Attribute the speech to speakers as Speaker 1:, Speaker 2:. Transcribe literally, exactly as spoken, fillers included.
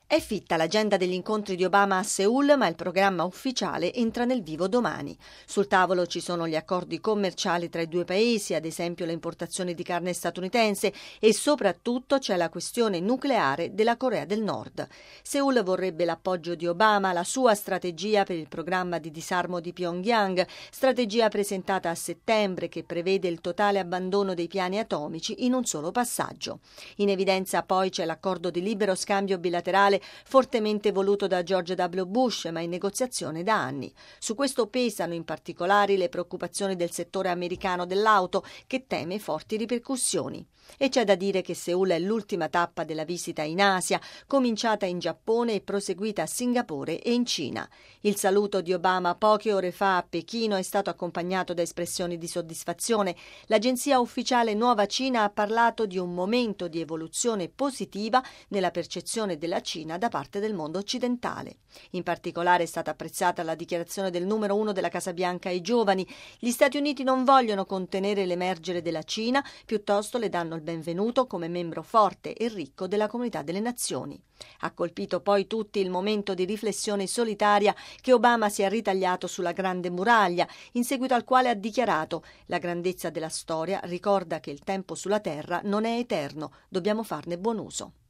Speaker 1: È fitta l'agenda degli incontri di Obama a Seul, ma il programma ufficiale entra nel vivo domani. Sul tavolo ci sono gli accordi commerciali tra i due paesi, ad esempio le importazioni di carne statunitense, e soprattutto c'è la questione nucleare della Corea del Nord. Seul vorrebbe l'appoggio di Obama alla sua strategia per il programma di disarmo di Pyongyang, strategia presentata a settembre che prevede il totale abbandono dei piani atomici in un solo passaggio. In evidenza poi c'è l'accordo di libero scambio bilaterale fortemente voluto da George W. Bush, ma in negoziazione da anni. Su questo pesano in particolare le preoccupazioni del settore americano dell'auto, che teme forti ripercussioni. E c'è da dire che Seul è l'ultima tappa della visita in Asia, cominciata in Giappone e proseguita a Singapore e in Cina. Il saluto di Obama poche ore fa a Pechino è stato accompagnato da espressioni di soddisfazione. L'agenzia ufficiale Nuova Cina ha parlato di un momento di evoluzione positiva nella percezione della Cina da parte del mondo occidentale. In particolare è stata apprezzata la dichiarazione del numero uno della Casa Bianca ai giovani. Gli Stati Uniti non vogliono contenere l'emergere della Cina, piuttosto le danno il benvenuto come membro forte e ricco della comunità delle nazioni. Ha colpito poi tutti il momento di riflessione solitaria che Obama si è ritagliato sulla Grande Muraglia, in seguito al quale ha dichiarato: «La grandezza della storia ricorda che il tempo sulla terra non è eterno, dobbiamo farne buon uso».